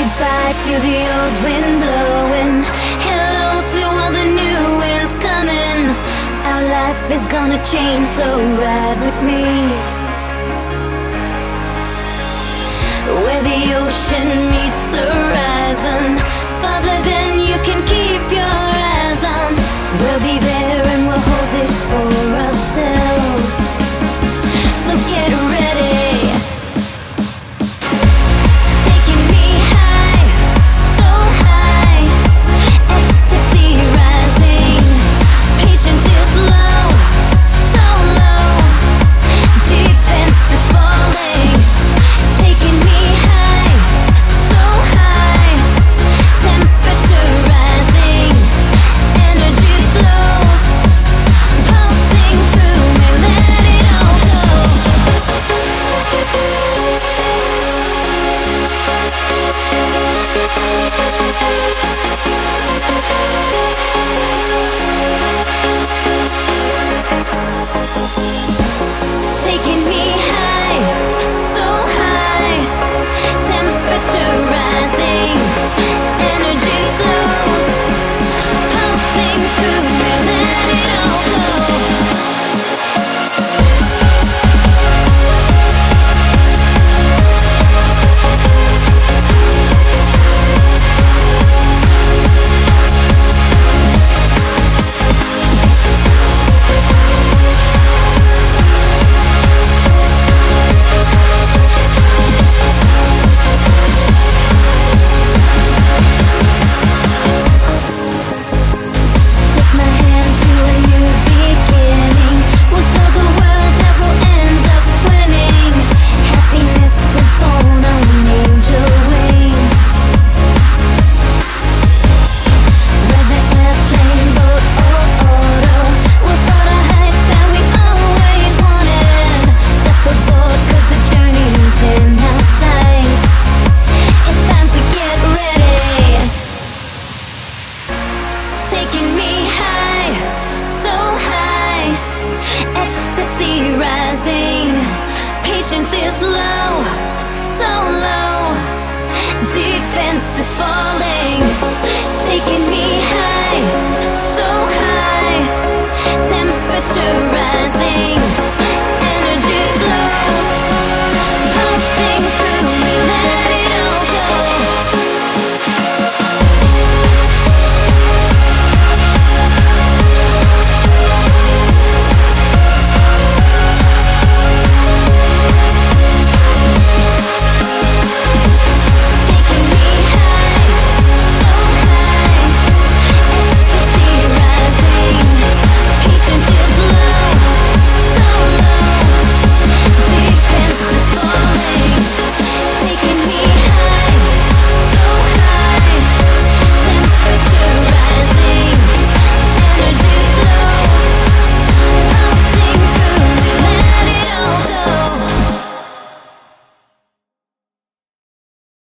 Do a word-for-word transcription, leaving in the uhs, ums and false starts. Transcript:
Goodbye to the old wind blowing, hello to all the new winds coming. Our life is gonna change, so ride with me. Where the ocean meets the horizon, farther than you can keep your eyes on. We'll be there and we'll hold it for ourselves. So get ready. Taking me high, so high, ecstasy rising. Patience is low, so low, defense is falling. Taking me high, so high, temperature rising, energy flows, pulsing through me, let it all go. Taking me high, so high, temperature rising, energy flows, pulsing through me, let it all go. Take my hand to a new beginning. We'll show the world that we'll end up winning. Happiness is born on angel wings. Whether airplane, boat, or auto, we'll soar the heights that we always wanted. Step aboard 'cause the journey's in our sights. It's time to get ready. Taking me high, so high, ecstasy rising. Patience is low, so low, defense is falling. Taking me high, so high, temperature rising,